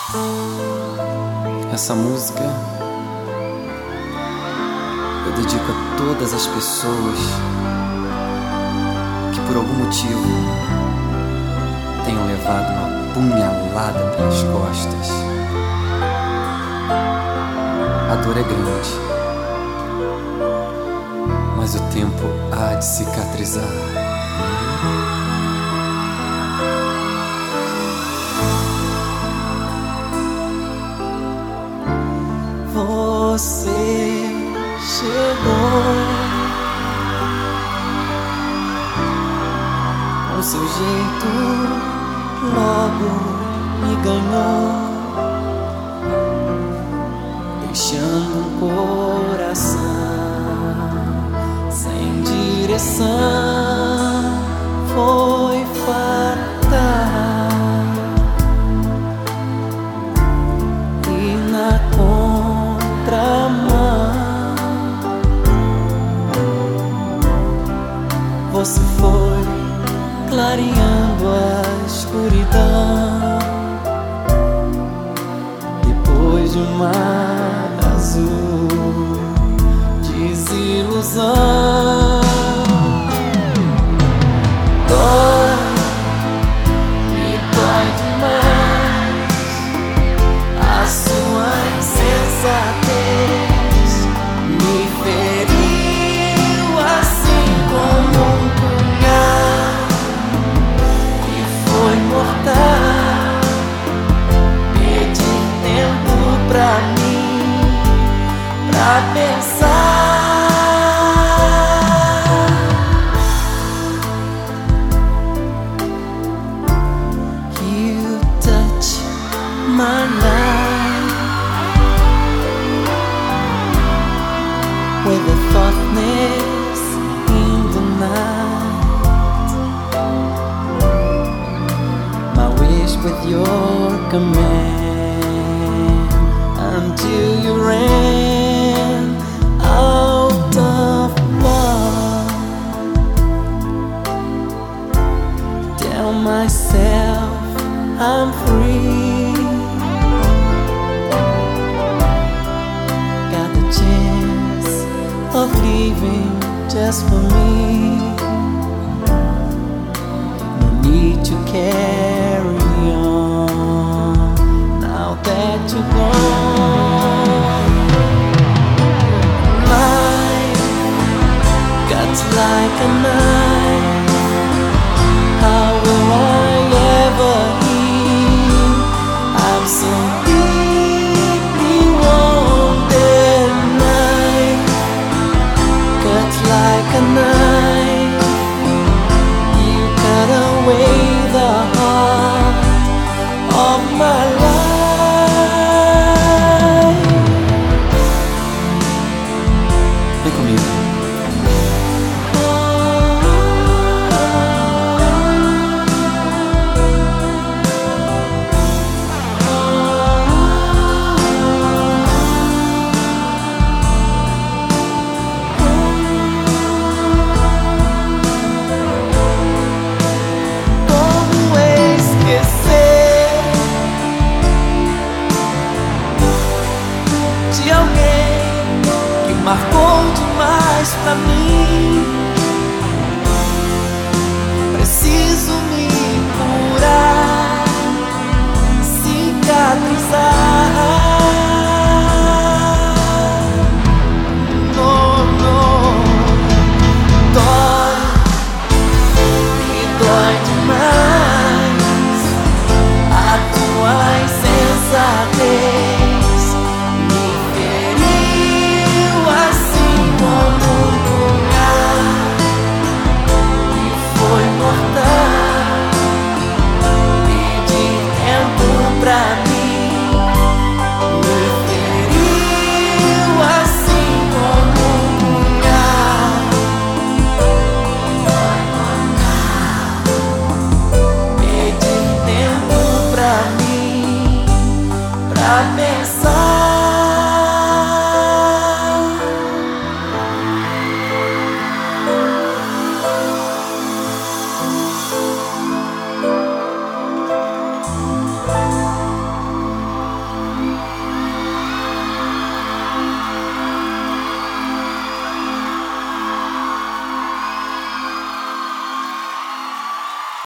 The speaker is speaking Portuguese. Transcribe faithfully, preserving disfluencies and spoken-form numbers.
Essa música eu dedico a todas as pessoas que por algum motivo tenham levado uma punhalada pelas costas. A dor é grande, mas o tempo há de cicatrizar. Você chegou com seu jeito, logo me ganhou, deixando um coração sem direção. Foi fatal e na você foi clareando a escuridão. Depois de um mar azul, desilusão. Dói, me dói demais a sua insensatez. Me feriu assim como um punhal e foi mortal. Perdi tempo pra mim, pra pensar. You touch my life with a softness in the night. My wish with your command until you ran out of love. Tell myself I'm free. Got the chance of leaving just for me. No need to care.